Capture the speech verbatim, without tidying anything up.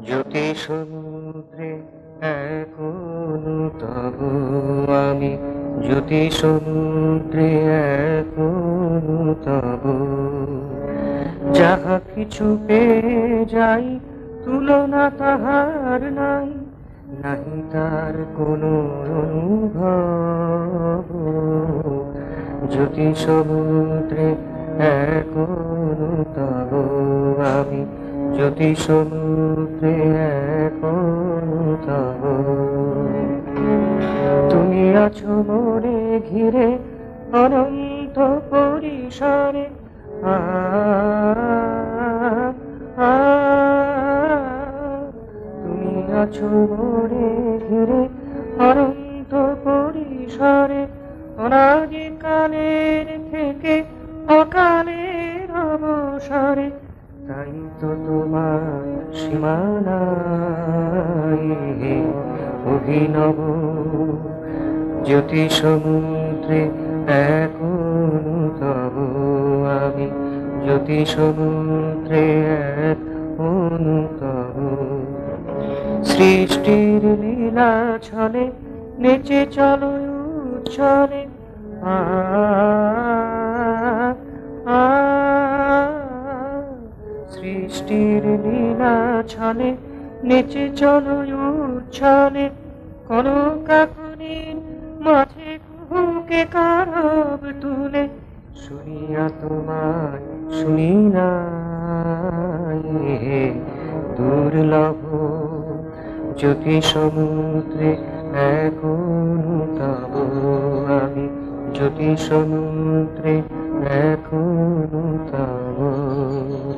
জ্যোতি সমুদ্রে এখনো তব আমি, জ্যোতি সমুদ্রে এখনো তব। যাহা কিছু পেয়ে যাই তুলনা তাহার নাই, নাহি তার কোনো অনুভব। জ্যোতি সমুদ্রে এখনো তব আমি, জ্যোতি সমুদ্রে এখনো তব। তুমি আছো মনে ঘিরে অনন্ত পরিসরে, আ আ তুমি আছো মনে ঘিরে অনন্ত পরিসরে। অনাদি কালের থেকে অকালের অবসরে, তাই তো তোমার সীমানায় অভিনব। জ্যোতি সমুদ্রে এখনো তব আমি, জ্যোতি সমুদ্রে এখনো তব। সৃষ্টির লীলা ছলে নেচে চলো উচ্ছলে, আ আ সৃষ্টির লীলা ছলে নেচে চলো উচ্ছলে। কনকাকনির মাঝে কুহুকে কারব তুলে, শুনিয়া তোমায় শুনি নাই দুর্লভ। জ্যোতি সমুদ্রে এখনো তব আমি, জ্যোতি সমুদ্রে এখনো তব।